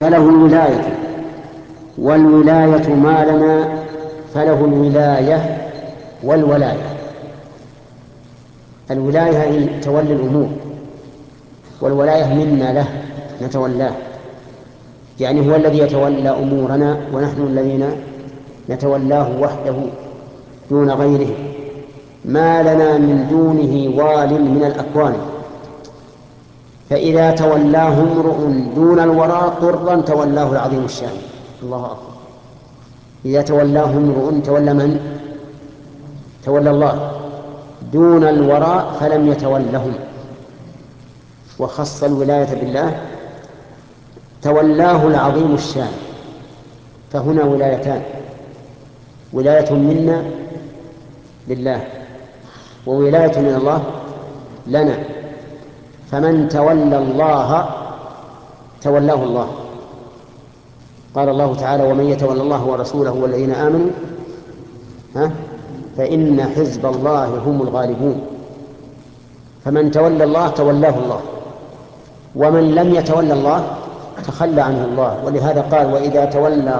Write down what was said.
فله الولاية، والولاية ما لنا فله الولاية والولاية. الولاية هي تولي الأمور، والولاية منا له نتولاه، يعني هو الذي يتولى أمورنا ونحن الذين نتولاه وحده دون غيره. ما لنا من دونه وال من الأكوان، فإذا تولاه امرؤ دون الوراء طرا تولاه العظيم الشان. الله أكبر. إذا تولاه امرؤ تولى من؟ تولى الله دون الوراء فلم يتولهم، وخص الولاية بالله، تولاه العظيم الشان. فهنا ولايتان: ولاية منا لله، وولاية من الله لنا. فمن تولى الله تولاه الله. قال الله تعالى: ومن يتولى الله ورسوله والذين آمنوا فإن حزب الله هم الغالبون. فمن تولى الله تولاه الله، ومن لم يتولى الله تخلى عنه الله. ولهذا قال: وإذا تولى